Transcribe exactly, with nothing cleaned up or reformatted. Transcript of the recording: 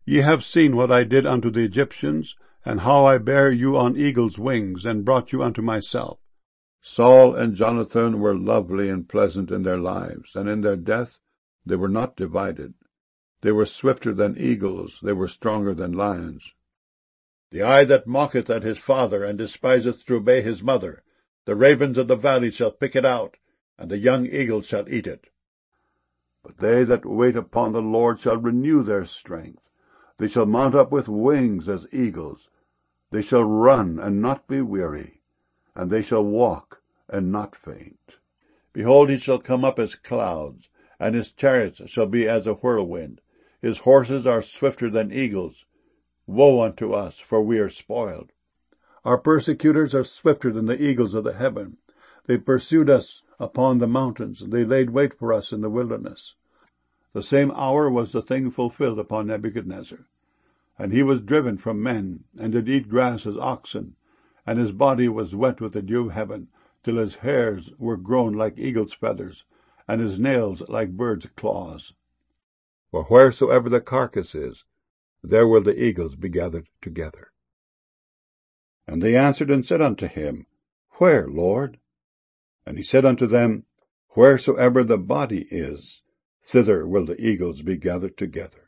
Ye have seen what I did unto the Egyptians, and how I bare you on eagle's wings, and brought you unto myself. Saul and Jonathan were lovely and pleasant in their lives, and in their death they were not divided. They were swifter than eagles, they were stronger than lions. The eye that mocketh at his father, and despiseth to obey his mother, the ravens of the valley shall pick it out, and the young eagles shall eat it. But they that wait upon the Lord shall renew their strength. They shall mount up with wings as eagles. They shall run and not be weary, and they shall walk and not faint. Behold, he shall come up as clouds, and his chariots shall be as a whirlwind. His horses are swifter than eagles. Woe unto us, for we are spoiled. Our persecutors are swifter than the eagles of the heaven. They pursued us upon the mountains. They laid wait for us in the wilderness. The same hour was the thing fulfilled upon Nebuchadnezzar. And he was driven from men, and did eat grass as oxen, and his body was wet with the dew of heaven, till his hairs were grown like eagle's feathers, and his nails like birds' claws. For wheresoever the carcass is, there will the eagles be gathered together. And they answered and said unto him, Where, Lord? And he said unto them, Wheresoever the body is, thither will the eagles be gathered together.